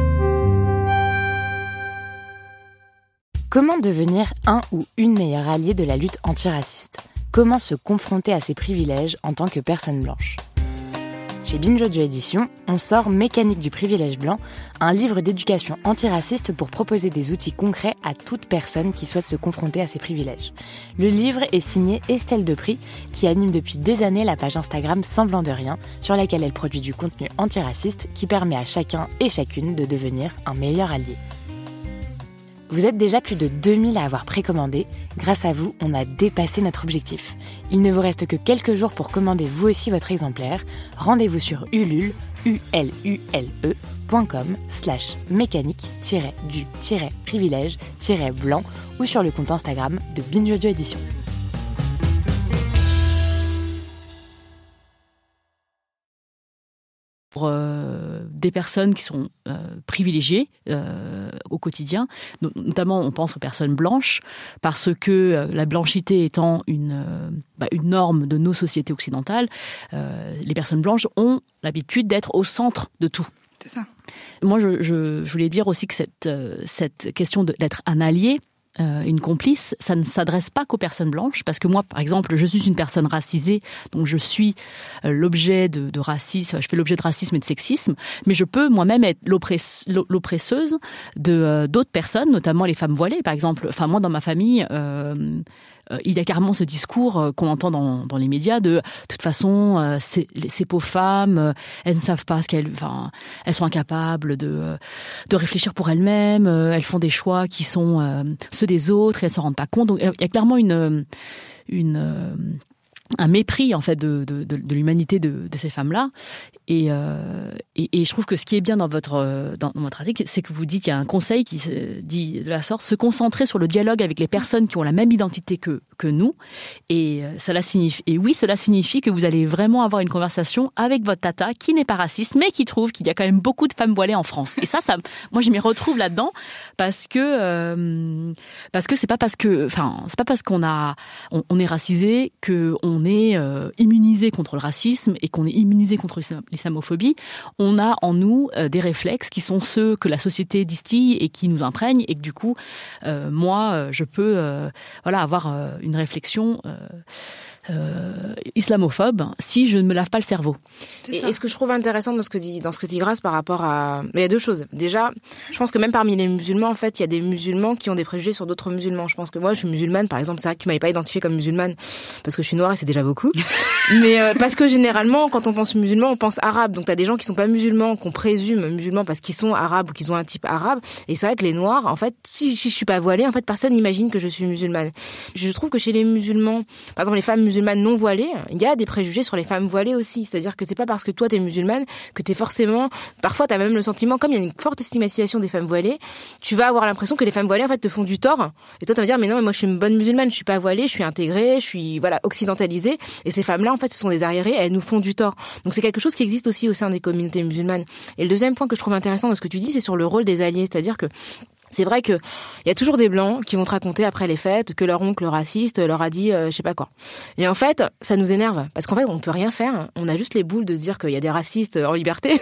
Comment devenir un ou une meilleure alliée de la lutte antiraciste ? Comment se confronter à ses privilèges en tant que personne blanche ? Chez Binge Audio Édition, on sort Mécanique du privilège blanc, un livre d'éducation antiraciste pour proposer des outils concrets à toute personne qui souhaite se confronter à ses privilèges. Le livre est signé Estelle Depris, qui anime depuis des années la page Instagram Semblant de rien, sur laquelle elle produit du contenu antiraciste qui permet à chacun et chacune de devenir un meilleur allié. Vous êtes déjà plus de deux mille à avoir précommandé. Grâce à vous, on a dépassé notre objectif. Il ne vous reste que quelques jours pour commander vous aussi votre exemplaire. Rendez-vous sur Ulule, U L U L E, point com, slash mécanique, du, privilège, blanc ou sur le compte Instagram de Binge Audio Édition. Pour euh, des personnes qui sont euh, privilégiées euh, au quotidien, notamment on pense aux personnes blanches, parce que euh, la blanchité étant une, euh, bah, une norme de nos sociétés occidentales, euh, les personnes blanches ont l'habitude d'être au centre de tout. C'est ça. Moi, je, je, je voulais dire aussi que cette, euh, cette question de, d'être un allié, Euh, une complice, ça ne s'adresse pas qu'aux personnes blanches, parce que moi, par exemple, je suis une personne racisée, donc je suis euh, l'objet de, de racisme, je fais l'objet de racisme et de sexisme, mais je peux moi-même être l'oppresse, l'oppresseuse de euh, d'autres personnes, notamment les femmes voilées, par exemple. Enfin, moi, dans ma famille, euh, euh, il y a carrément ce discours euh, qu'on entend dans, dans les médias de, de toute façon, euh, ces, ces pauvres femmes, euh, elles ne savent pas ce qu'elles, enfin, elles sont incapables de euh, de réfléchir pour elles-mêmes, euh, elles font des choix qui sont euh, ceux des autres et elles s'en rendent pas compte. Donc il y a clairement une une un mépris en fait de de, de, de l'humanité de, de ces femmes-là. Et, euh, et et je trouve que ce qui est bien dans votre dans votre article, c'est que vous dites qu'il y a un conseil qui se dit de la sorte: se concentrer sur le dialogue avec les personnes qui ont la même identité que que nous. Et cela signifie et oui, cela signifie que vous allez vraiment avoir une conversation avec votre tata qui n'est pas raciste, mais qui trouve qu'il y a quand même beaucoup de femmes voilées en France. Et ça, ça, moi, je m'y retrouve là-dedans parce que euh, parce que c'est pas parce que, enfin, c'est pas parce qu'on a on, on est racisé que on est euh, immunisé contre le racisme et qu'on est immunisé contre l'islamophobie. On a en nous euh, des réflexes qui sont ceux que la société distille et qui nous imprègnent, et que du coup, euh, moi, je peux euh, voilà avoir euh, une réflexion euh, euh, islamophobe si je ne me lave pas le cerveau. Et, et ce que je trouve intéressant dans ce que dit dans ce que dit Grace par rapport à, mais il y a deux choses. Déjà, je pense que même parmi les musulmans, en fait, il y a des musulmans qui ont des préjugés sur d'autres musulmans. Je pense que moi, je suis musulmane, par exemple. C'est vrai que tu m'avais pas identifiée comme musulmane parce que je suis noire et c'est déjà beaucoup. Mais euh, parce que généralement, quand on pense musulman, on pense arabe. Donc t'as des gens qui sont pas musulmans, qu'on présume musulmans parce qu'ils sont arabes ou qu'ils ont un type arabe. Et c'est vrai que les noirs, en fait, si, si je suis pas voilée, en fait, personne n'imagine que je suis musulmane. Je trouve que chez les musulmans, par exemple les femmes musulmanes non voilées, il y a des préjugés sur les femmes voilées aussi. C'est-à-dire que c'est pas parce que toi t'es musulmane que t'es forcément, parfois t'as même le sentiment, comme il y a une forte stigmatisation des femmes voilées, tu vas avoir l'impression que les femmes voilées en fait te font du tort. Et toi tu vas dire mais non, mais moi je suis une bonne musulmane, je suis pas voilée, je suis intégrée, je suis voilà occidentalisée. Et ces femmes-là en fait ce sont des arriérées, elles nous font du tort. Donc c'est quelque chose qui existe aussi au sein des communautés musulmanes. Et le deuxième point que je trouve intéressant dans ce que tu dis, c'est sur le rôle des alliés, c'est-à-dire que c'est vrai que il y a toujours des blancs qui vont te raconter après les fêtes que leur oncle raciste leur a dit euh, je sais pas quoi. Et en fait, ça nous énerve parce qu'en fait, on peut rien faire. On a juste les boules de se dire qu'il y a des racistes en liberté.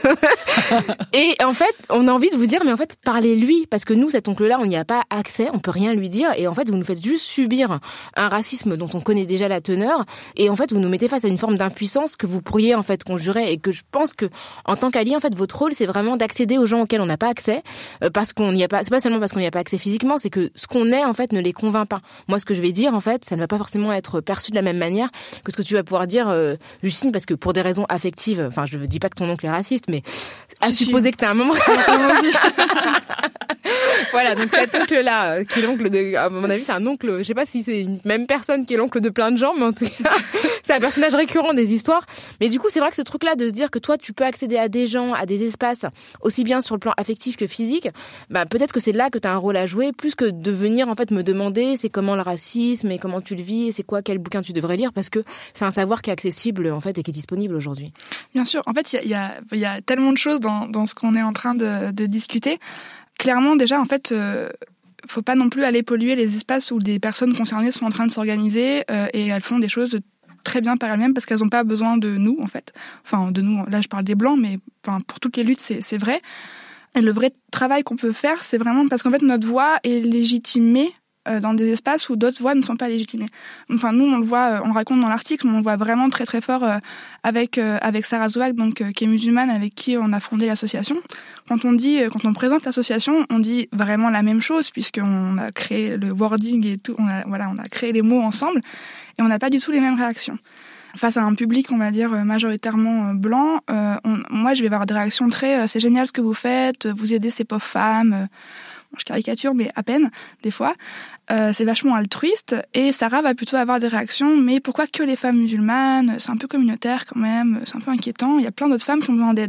Et en fait, on a envie de vous dire mais en fait, parlez-lui parce que nous cet oncle-là, on n'y a pas accès, on peut rien lui dire et en fait, vous nous faites juste subir un racisme dont on connaît déjà la teneur et en fait, vous nous mettez face à une forme d'impuissance que vous pourriez en fait conjurer et que je pense que en tant qu'allié, en fait, votre rôle c'est vraiment d'accéder aux gens auxquels on n'a pas accès euh, parce qu'on n'y a pas c'est pas seulement parce qu'on n'y a pas accès physiquement, c'est que ce qu'on est, en fait, ne les convainc pas. Moi, ce que je vais dire, en fait, ça ne va pas forcément être perçu de la même manière que ce que tu vas pouvoir dire, euh, Justine, parce que pour des raisons affectives, enfin, je ne dis pas que ton oncle est raciste, mais à je supposer suis... que tu as un membre... Voilà, donc cet oncle-là, euh, qui est l'oncle de... À mon avis, c'est un oncle, je sais pas si c'est une même personne qui est l'oncle de plein de gens, mais en tout cas, c'est un personnage récurrent des histoires. Mais du coup, c'est vrai que ce truc-là de se dire que toi, tu peux accéder à des gens, à des espaces, aussi bien sur le plan affectif que physique, bah, peut-être que c'est là que tu as un rôle à jouer, plus que de venir, en fait, me demander c'est comment le racisme et comment tu le vis, et c'est quoi, quel bouquin tu devrais lire, parce que c'est un savoir qui est accessible, en fait, et qui est disponible aujourd'hui. Bien sûr. En fait, il y a, y, a, y a tellement de choses dans, dans ce qu'on est en train de, de discuter. Clairement, déjà, en fait, euh, faut pas non plus aller polluer les espaces où des personnes concernées sont en train de s'organiser euh, et elles font des choses très bien par elles-mêmes parce qu'elles n'ont pas besoin de nous, en fait. Enfin, de nous, là, je parle des Blancs, mais enfin, pour toutes les luttes, c'est, c'est vrai. Et le vrai travail qu'on peut faire, c'est vraiment parce qu'en fait, notre voix est légitimée euh, dans des espaces où d'autres voix ne sont pas légitimées. Enfin, nous, on le voit, on le raconte dans l'article, mais on le voit vraiment très très fort euh, avec euh, avec Sarah Zouak, donc euh, qui est musulmane, avec qui on a fondé l'association. Quand on dit, quand on présente l'association, on dit vraiment la même chose puisqu'on a créé le wording et tout, on a, voilà, on a créé les mots ensemble et on n'a pas du tout les mêmes réactions. Face à un public, on va dire, majoritairement blanc, euh, on, moi, je vais avoir des réactions très euh, « c'est génial ce que vous faites, vous aidez ces pauvres femmes euh, ». Bon, je caricature, mais à peine, des fois. Euh, c'est vachement altruiste. Et Sarah va plutôt avoir des réactions « mais pourquoi que les femmes musulmanes ? C'est un peu communautaire quand même, c'est un peu inquiétant, il y a plein d'autres femmes qui ont besoin d'aide ».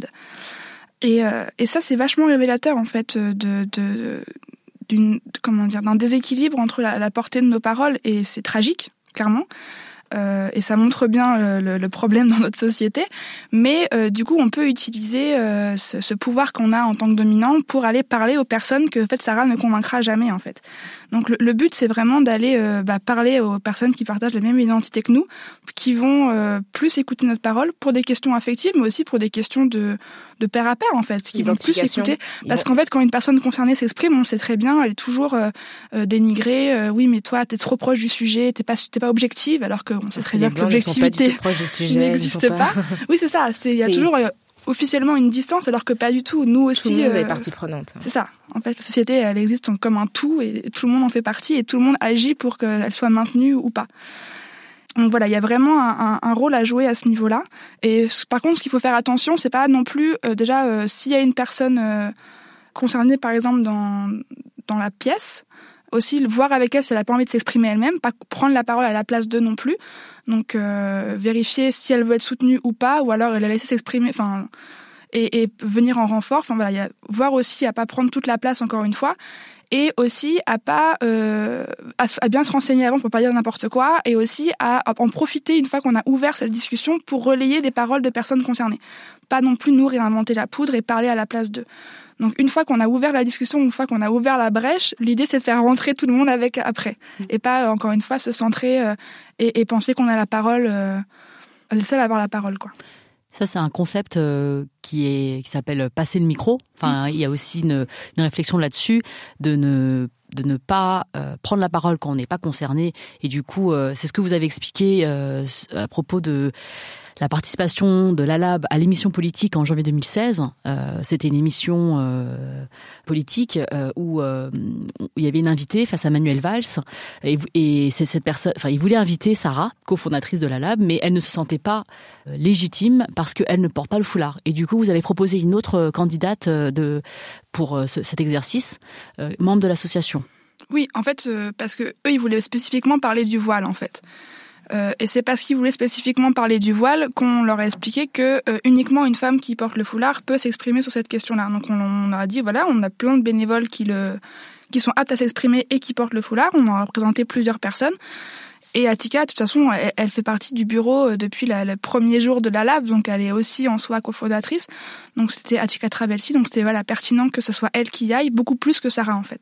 Et, euh, et ça, c'est vachement révélateur, en fait, de, de, de, d'une, comment dire, d'un déséquilibre entre la, la portée de nos paroles, et c'est tragique, clairement. Euh, et ça montre bien le, le, le problème dans notre société. Mais euh, du coup, on peut utiliser euh, ce, ce pouvoir qu'on a en tant que dominant pour aller parler aux personnes que en fait, Sarah ne convaincra jamais, en fait. Donc le, le but, c'est vraiment d'aller euh, bah, parler aux personnes qui partagent la même identité que nous, qui vont euh, plus écouter notre parole pour des questions affectives, mais aussi pour des questions de, de pair à pair, en fait, qui vont plus écouter. Parce qu'en fait, quand une personne concernée s'exprime, on sait très bien, elle est toujours euh, euh, dénigrée. Euh, oui, mais toi, t'es trop proche du sujet, t'es pas, t'es pas objective, alors qu'on sait très bien que l'objectivité n'existe pas. pas. Oui, c'est ça. Il y a c'est... toujours euh, officiellement une distance, alors que pas du tout. Nous aussi. Tout le monde euh, est partie prenante. C'est ça. En fait, la société, elle existe comme un tout et tout le monde en fait partie et tout le monde agit pour qu'elle soit maintenue ou pas. Donc voilà, il y a vraiment un, un, un rôle à jouer à ce niveau-là. Et par contre, ce qu'il faut faire attention, c'est pas non plus euh, déjà euh, s'il y a une personne euh, concernée, par exemple dans dans la pièce, aussi voir avec elle si elle n'a pas envie de s'exprimer elle-même, pas prendre la parole à la place d'eux non plus. Donc euh, vérifier si elle veut être soutenue ou pas, ou alors la laisser s'exprimer, enfin et, et venir en renfort. Enfin voilà, il y a voir aussi à pas prendre toute la place encore une fois. Et aussi à pas euh, à, à bien se renseigner avant pour pas dire n'importe quoi, et aussi à, à en profiter une fois qu'on a ouvert cette discussion pour relayer des paroles de personnes concernées. Pas non plus nous réinventer la poudre et parler à la place d'eux. Donc une fois qu'on a ouvert la discussion, une fois qu'on a ouvert la brèche, l'idée c'est de faire rentrer tout le monde avec après, et pas encore une fois se centrer euh, et, et penser qu'on a la parole, euh, le seul à avoir la parole, quoi. Ça, c'est un concept euh, qui est qui s'appelle passer le micro. Enfin, mmh. il y a aussi une, une réflexion là-dessus de ne de ne pas euh, prendre la parole quand on n'est pas concerné. Et du coup, euh, c'est ce que vous avez expliqué euh, à propos de la participation de l'Alab à l'émission politique en janvier deux mille seize. Euh, c'était une émission euh, politique euh, où, euh, où il y avait une invitée face à Manuel Valls. Et, et c'est cette personne, enfin, il voulait inviter Sarah, cofondatrice de l'Alab, mais elle ne se sentait pas euh, légitime parce qu'elle ne porte pas le foulard. Et du coup, vous avez proposé une autre candidate de, pour euh, ce, cet exercice, euh, membre de l'association. Oui, en fait, euh, parce que eux, ils voulaient spécifiquement parler du voile, en fait. Euh, et c'est parce qu'ils voulaient spécifiquement parler du voile qu'on leur a expliqué que euh, uniquement une femme qui porte le foulard peut s'exprimer sur cette question-là. Donc on, on leur a dit, voilà, on a plein de bénévoles qui, le, qui sont aptes à s'exprimer et qui portent le foulard. On en a représenté plusieurs personnes. Et Atika, de toute façon, elle, elle fait partie du bureau depuis la, le premier jour de la Lab, donc elle est aussi en soi cofondatrice. Donc c'était Atika Trabelsi, donc c'était voilà, pertinent que ce soit elle qui y aille, beaucoup plus que Sarah, en fait.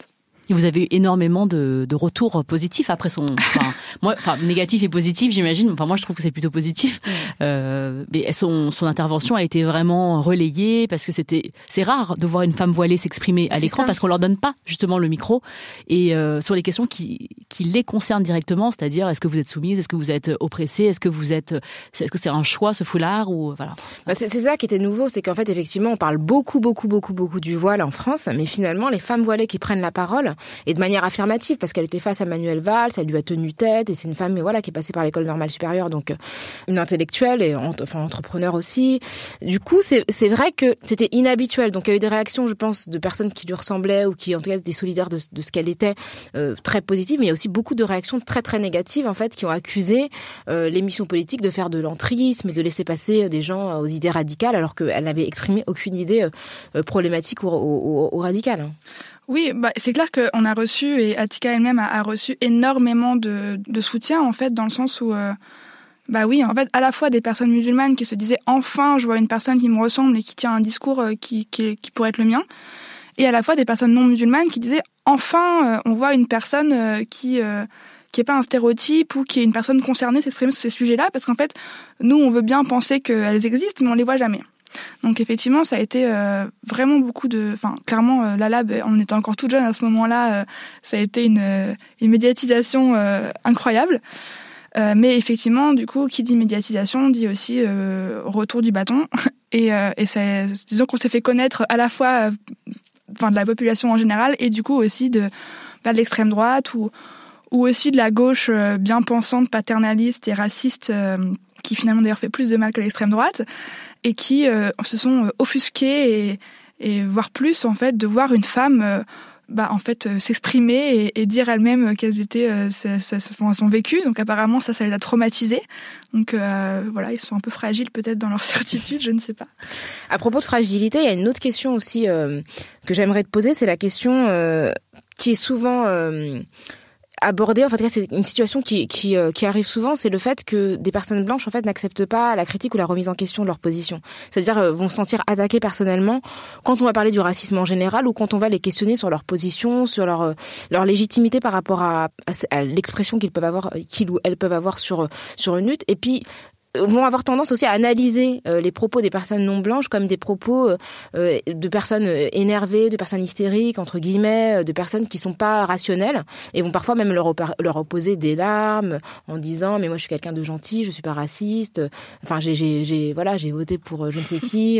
Et vous avez eu énormément de, de retours positifs après son, enfin, moi, enfin, négatif et positif, j'imagine. Enfin, moi, je trouve que c'est plutôt positif. Mmh. Euh, mais son, son intervention a été vraiment relayée parce que c'était, c'est rare de voir une femme voilée s'exprimer à c'est l'écran ça. Parce qu'on leur donne pas, justement, le micro. Et, euh, sur les questions qui, qui les concernent directement, c'est-à-dire, est-ce que vous êtes soumise? Est-ce que vous êtes oppressée? Est-ce que vous êtes, est-ce que c'est un choix, ce foulard ou, voilà. Bah, c'est, c'est ça qui était nouveau, c'est qu'en fait, effectivement, on parle beaucoup, beaucoup, beaucoup, beaucoup du voile en France, mais finalement, les femmes voilées qui prennent la parole, et de manière affirmative, parce qu'elle était face à Manuel Valls, elle lui a tenu tête, et c'est une femme, voilà, qui est passée par l'école normale supérieure, donc une intellectuelle et enfin entrepreneur aussi. Du coup, c'est c'est vrai que c'était inhabituel. Donc il y a eu des réactions, je pense, de personnes qui lui ressemblaient ou qui, en tout cas, étaient solidaires de, de ce qu'elle était, euh, très positives, mais il y a aussi beaucoup de réactions très très négatives, en fait, qui ont accusé euh, l'émission politique de faire de l'entrisme et de laisser passer des gens aux idées radicales, alors qu'elle n'avait exprimé aucune idée euh, problématique ou, ou, ou radicale. Oui, bah, c'est clair qu'on a reçu, et Attika elle-même a, a reçu énormément de, de soutien, en fait, dans le sens où, euh, bah oui, en fait, à la fois des personnes musulmanes qui se disaient « enfin, je vois une personne qui me ressemble et qui tient un discours euh, qui, qui, qui pourrait être le mien », et à la fois des personnes non musulmanes qui disaient « enfin, euh, on voit une personne euh, qui... Euh, qui est pas un stéréotype ou qui est une personne concernée s'exprimer sur ces sujets-là, parce qu'en fait, nous, on veut bien penser qu'elles existent, mais on les voit jamais. » Donc effectivement, ça a été euh, vraiment beaucoup de... Enfin, clairement, euh, la Lab, on était encore toute jeune à ce moment-là, euh, ça a été une, euh, une médiatisation euh, incroyable. Euh, mais effectivement, du coup, qui dit médiatisation dit aussi euh, retour du bâton. Et, euh, et ça, disons qu'on s'est fait connaître à la fois euh, enfin, de la population en général et du coup aussi de, bah, de l'extrême droite ou, ou aussi de la gauche euh, bien pensante, paternaliste et raciste, euh, qui finalement d'ailleurs fait plus de mal que l'extrême droite, et qui euh, se sont offusqués et, et voire plus en fait de voir une femme euh, bah en fait euh, s'exprimer et, et dire elle-même quelles étaient euh, sa, sa, sa, son vécu. Donc apparemment ça ça les a traumatisés. Donc euh, voilà, ils sont un peu fragiles peut-être dans leur certitude, je ne sais pas. À propos de fragilité, il y a une autre question aussi euh, que j'aimerais te poser, c'est la question euh, qui est souvent euh, abordée, en fait, c'est une situation qui qui euh, qui arrive souvent, c'est le fait que des personnes blanches en fait n'acceptent pas la critique ou la remise en question de leur position. C'est-à-dire euh, vont se sentir attaquées personnellement quand on va parler du racisme en général ou quand on va les questionner sur leur position, sur leur euh, leur légitimité par rapport à, à, à l'expression qu'ils peuvent avoir, qu'ils ou elles peuvent avoir sur sur une lutte. Et puis vont avoir tendance aussi à analyser euh, les propos des personnes non blanches comme des propos euh, de personnes énervées, de personnes hystériques, entre guillemets, de personnes qui sont pas rationnelles, et vont parfois même leur, opar- leur opposer des larmes en disant mais moi je suis quelqu'un de gentil, je suis pas raciste, enfin j'ai j'ai j'ai voilà j'ai voté pour je ne sais qui,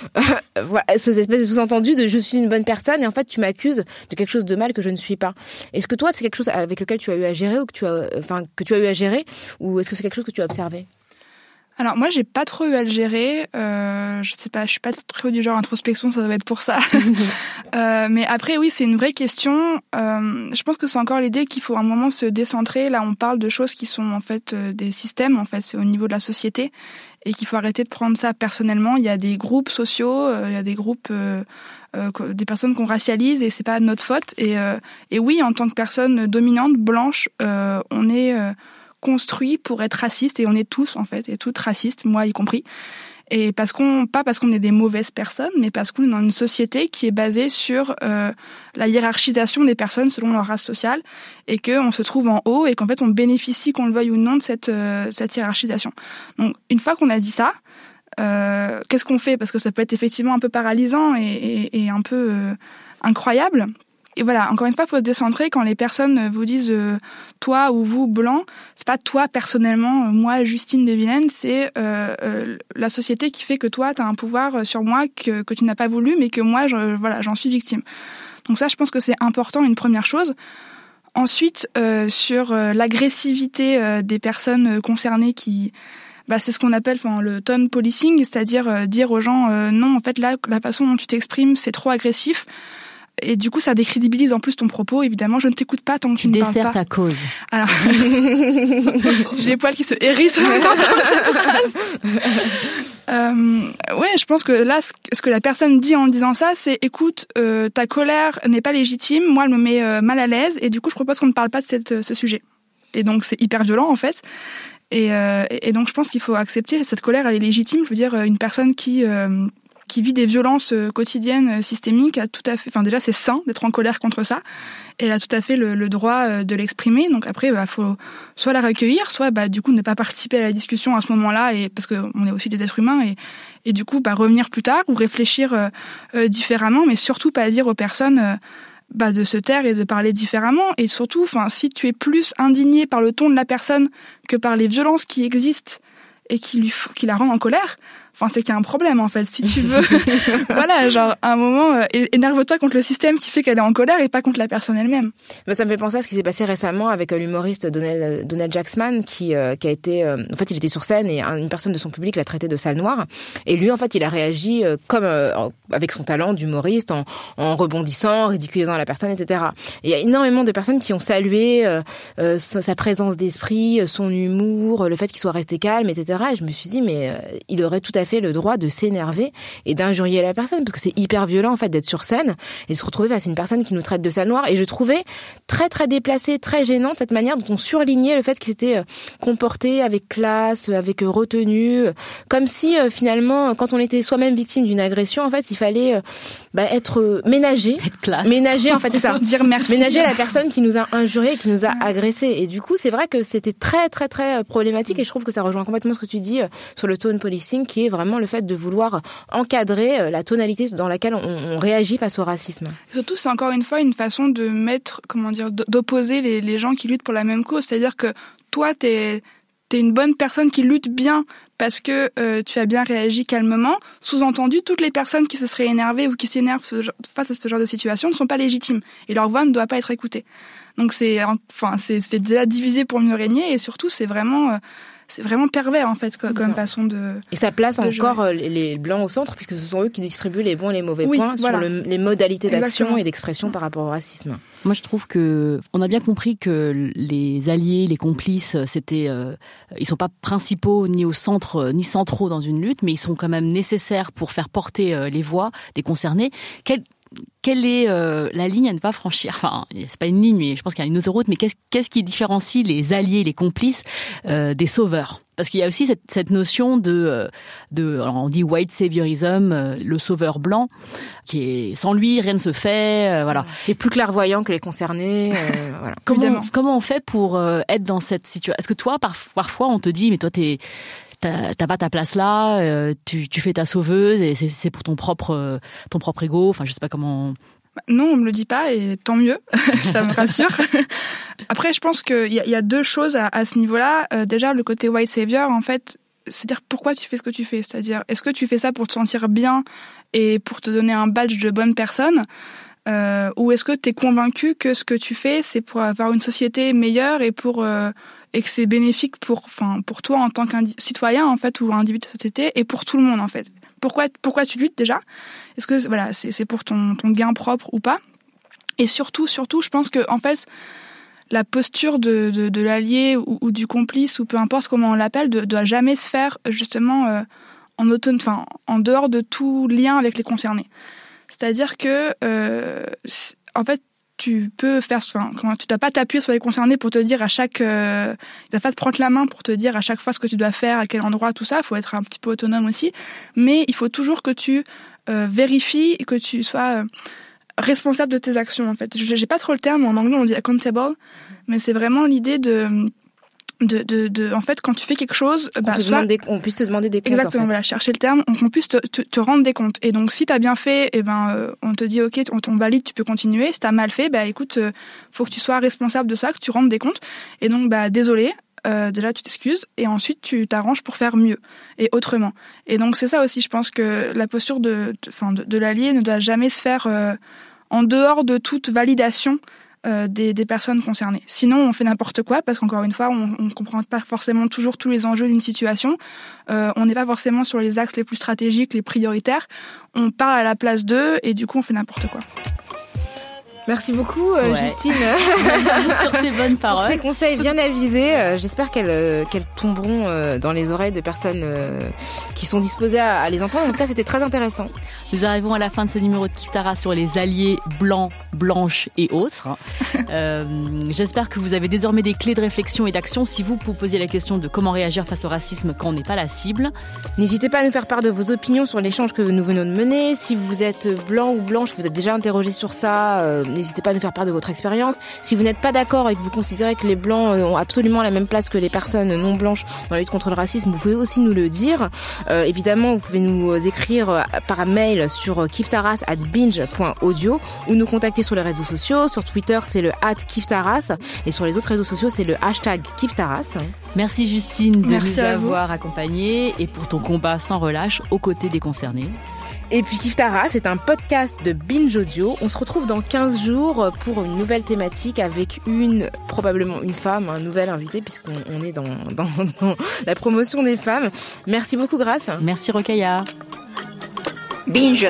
voilà, ces espèces de sous-entendus de je suis une bonne personne et en fait tu m'accuses de quelque chose de mal que je ne suis pas. Est-ce que toi c'est quelque chose avec lequel tu as eu à gérer ou que tu as enfin que tu as eu à gérer, ou est-ce que c'est quelque chose que tu as observé? Alors moi j'ai pas trop eu à le gérer, euh, je sais pas, je suis pas trop du genre introspection, ça doit être pour ça. euh, mais après oui c'est une vraie question. Euh, je pense que c'est encore l'idée qu'il faut à un moment se décentrer. Là on parle de choses qui sont en fait euh, des systèmes, en fait c'est au niveau de la société, et qu'il faut arrêter de prendre ça personnellement. Il y a des groupes sociaux, euh, il y a des groupes, euh, euh, des personnes qu'on racialise et c'est pas notre faute. Et, euh, et oui en tant que personne dominante blanche, euh, on est euh, construit pour être raciste, et on est tous en fait et toutes racistes, moi y compris, et parce qu'on pas parce qu'on est des mauvaises personnes, mais parce qu'on est dans une société qui est basée sur euh, la hiérarchisation des personnes selon leur race sociale, et que on se trouve en haut et qu'en fait on bénéficie, qu'on le veuille ou non, de cette euh, cette hiérarchisation. Donc une fois qu'on a dit ça, euh, qu'est-ce qu'on fait, parce que ça peut être effectivement un peu paralysant et, et, et un peu euh, incroyable. Et voilà, encore une fois, il faut se décentrer. Quand les personnes vous disent euh, toi ou vous blanc, c'est pas toi personnellement, euh, moi Justine de Vilaine, c'est euh, euh, la société qui fait que toi t'as un pouvoir sur moi que que tu n'as pas voulu, mais que moi je, voilà j'en suis victime. Donc ça, je pense que c'est important, une première chose. Ensuite, euh, sur euh, l'agressivité euh, des personnes concernées, qui bah c'est ce qu'on appelle enfin le tone policing, c'est-à-dire euh, dire aux gens euh, non en fait là la façon dont tu t'exprimes c'est trop agressif. Et du coup, ça décrédibilise en plus ton propos. Évidemment, je ne t'écoute pas tant que tu, tu ne parles pas. Tu desserres ta cause. Alors, j'ai les poils qui se hérissent en entendant cette phrase. Euh, ouais, je pense que là, ce que la personne dit en disant ça, c'est écoute, euh, ta colère n'est pas légitime. Moi, elle me met euh, mal à l'aise, et du coup, je propose qu'on ne parle pas de cette, ce sujet. Et donc, c'est hyper violent en fait. Et, euh, et donc, je pense qu'il faut accepter cette colère, elle est légitime. Je veux dire, une personne qui euh, qui vit des violences euh, quotidiennes euh, systémiques a tout à fait, enfin déjà c'est sain d'être en colère contre ça, et elle a tout à fait le, le droit euh, de l'exprimer. Donc après, bah faut soit la recueillir, soit bah du coup ne pas participer à la discussion à ce moment-là, et parce que on est aussi des êtres humains, et et du coup bah revenir plus tard ou réfléchir euh, euh, différemment, mais surtout pas dire aux personnes euh, bah de se taire et de parler différemment. Et surtout, enfin si tu es plus indigné par le ton de la personne que par les violences qui existent et qui lui qui la rendent en colère, enfin c'est qu'il y a un problème en fait. Si tu veux, voilà, genre à un moment, euh, énerve-toi contre le système qui fait qu'elle est en colère et pas contre la personne elle-même. Mais ça me fait penser à ce qui s'est passé récemment avec euh, l'humoriste Donald, Donald Jacksman qui euh, qui a été, euh, en fait, il était sur scène et une personne de son public l'a traité de sale noire. Et lui, en fait, il a réagi euh, comme euh, avec son talent d'humoriste, en, en rebondissant, en ridiculisant la personne, et cetera. Et il y a énormément de personnes qui ont salué euh, euh, sa présence d'esprit, son humour, le fait qu'il soit resté calme, et cetera. Et je me suis dit, mais euh, il aurait tout à fait le droit de s'énerver et d'injurier la personne, parce que c'est hyper violent en fait d'être sur scène et se retrouver face à une personne qui nous traite de sale noire. Et je trouvais très très déplacé, très gênant cette manière dont on surlignait le fait qu'il s'était comporté avec classe, avec retenue, comme si euh, finalement quand on était soi-même victime d'une agression, en fait il fallait euh, bah, être ménagé, être classe, ménager en fait c'est ça, dire merci, ménager la personne qui nous a injurié, qui nous a agressé. Et du coup c'est vrai que c'était très très très problématique, et je trouve que ça rejoint complètement ce que tu dis euh, sur le tone policing, qui est vraiment le fait de vouloir encadrer la tonalité dans laquelle on, on réagit face au racisme. Et surtout, c'est encore une fois une façon de mettre, comment dire, d'opposer les, les gens qui luttent pour la même cause. C'est-à-dire que toi, t'es, t'es une bonne personne qui lutte bien parce que euh, tu as bien réagi calmement. Sous-entendu, toutes les personnes qui se seraient énervées ou qui s'énervent face à ce genre de situation ne sont pas légitimes et leur voix ne doit pas être écoutée. Donc c'est, enfin, c'est, c'est déjà divisé pour mieux régner, et surtout, c'est vraiment... Euh, c'est vraiment pervers en fait comme, comme façon de. Et ça place encore jouer. les blancs au centre, puisque ce sont eux qui distribuent les bons et les mauvais oui, points voilà. sur le, les modalités d'action Exactement. et d'expression par rapport au racisme. Moi, je trouve que on a bien compris que les alliés, les complices, c'était, euh, ils sont pas principaux ni au centre ni centraux dans une lutte, mais ils sont quand même nécessaires pour faire porter euh, les voix des concernés. Quel Quelle est euh, la ligne à ne pas franchir? Enfin, c'est pas une ligne, mais je pense qu'il y a une autoroute. Mais qu'est-ce, qu'est-ce qui différencie les alliés, les complices euh, des sauveurs? Parce qu'il y a aussi cette, cette notion de, de, alors on dit white saviorism, euh, le sauveur blanc, qui est sans lui rien ne se fait, euh, voilà. Qui est plus clairvoyant que les concernés. Euh, voilà. Comment, comment on fait pour euh, être dans cette situation? Est-ce que toi, par, parfois, on te dit, mais toi, t'es T'as, t'as pas ta place là, euh, tu, tu fais ta sauveuse et c'est, c'est pour ton propre, euh, ton propre ego. Enfin, je sais pas comment. Non, on me le dit pas, et tant mieux, ça me rassure. Après, je pense qu'il y a, y a deux choses à, à ce niveau-là. Euh, déjà, le côté white savior, en fait, c'est-à-dire pourquoi tu fais ce que tu fais. C'est-à-dire, est-ce que tu fais ça pour te sentir bien et pour te donner un badge de bonne personne, euh, ou est-ce que tu es convaincu que ce que tu fais, c'est pour avoir une société meilleure et pour euh, et que c'est bénéfique pour, enfin, pour toi en tant qu'un citoyen en fait ou individu de société, et pour tout le monde en fait. Pourquoi, pourquoi tu luttes déjà? Est-ce que voilà, c'est, c'est pour ton, ton gain propre ou pas? Et surtout, surtout, je pense que en fait, la posture de, de, de l'allié ou, ou du complice, ou peu importe comment on l'appelle, ne doit jamais se faire justement euh, en autonome, enfin, en dehors de tout lien avec les concernés. C'est-à-dire que, euh, en fait, tu peux faire, enfin, comment, tu dois pas t'appuyer sur les concernés pour te dire à chaque, euh, tu dois pas te prendre la main pour te dire à chaque fois ce que tu dois faire, à quel endroit, tout ça. Il faut être un petit peu autonome aussi, mais il faut toujours que tu euh, vérifies et que tu sois euh, responsable de tes actions. En fait, j'ai pas trop le terme, en anglais on dit accountable, mais c'est vraiment l'idée de De, de, de, en fait, quand tu fais quelque chose, on, bah, soit... des, on puisse te demander des comptes. Exactement, en fait. Voilà, chercher le terme, on, qu'on puisse te, te, te rendre des comptes. Et donc, si t'as bien fait, eh ben, euh, on te dit, ok, on, on valide, tu peux continuer. Si t'as mal fait, bah, écoute, euh, faut que tu sois responsable de ça, que tu rendes des comptes. Et donc, bah, désolé, euh, déjà, tu t'excuses, et ensuite, tu t'arranges pour faire mieux et autrement. Et donc, c'est ça aussi, je pense que la posture de, enfin, de, de, de l'allié ne doit jamais se faire euh, en dehors de toute validation Euh, des, des personnes concernées. Sinon, on fait n'importe quoi, parce qu'encore une fois, on ne comprend pas forcément toujours tous les enjeux d'une situation. Euh, on n'est pas forcément sur les axes les plus stratégiques, les prioritaires. On parle à la place d'eux, et du coup, on fait n'importe quoi. Merci beaucoup, euh, Ouais. Justine. Sur ces bonnes Pour paroles. ces conseils bien avisés. Euh, j'espère qu'elles, euh, qu'elles tomberont euh, dans les oreilles de personnes euh, qui sont disposées à, à les entendre. En tout cas, c'était très intéressant. Nous arrivons à la fin de ce numéro de Kiftara sur les alliés blancs, blanches et autres. euh, j'espère que vous avez désormais des clés de réflexion et d'action si vous vous posiez la question de comment réagir face au racisme quand on n'est pas la cible. N'hésitez pas à nous faire part de vos opinions sur l'échange que nous venons de mener. Si vous êtes blanc ou blanche, vous êtes déjà interrogé sur ça, euh, n'hésitez pas à nous faire part de votre expérience. Si vous n'êtes pas d'accord et que vous considérez que les blancs ont absolument la même place que les personnes non blanches dans la lutte contre le racisme, vous pouvez aussi nous le dire. Euh, évidemment, vous pouvez nous écrire par mail sur kiftaras arobase binge point audio ou nous contacter sur les réseaux sociaux. Sur Twitter, c'est le at kiftaras et sur les autres réseaux sociaux, c'est le hashtag kiftaras. Merci Justine de Merci nous à vous. avoir accompagnés et pour ton combat sans relâche aux côtés des concernés. Et puis Kiftara, c'est un podcast de Binge Audio. On se retrouve dans quinze jours pour une nouvelle thématique avec une, probablement une femme, un nouvel invité puisqu'on on est dans, dans, dans la promotion des femmes. Merci beaucoup, Grâce. Merci Rokhaya. Binge.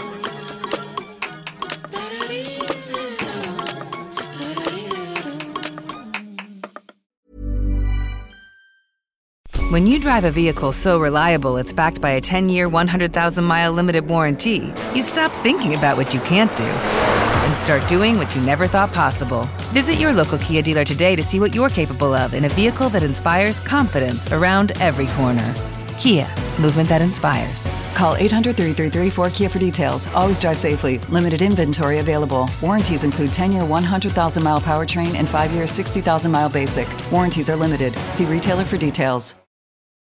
When you drive a vehicle so reliable it's backed by a ten-year, one hundred thousand mile limited warranty, you stop thinking about what you can't do and start doing what you never thought possible. Visit your local Kia dealer today to see what you're capable of in a vehicle that inspires confidence around every corner. Kia, movement that inspires. Call eight hundred, three three three, four K I A for details. Always drive safely. Limited inventory available. Warranties include ten-year, one hundred thousand mile powertrain and five-year, sixty thousand mile basic. Warranties are limited. See retailer for details.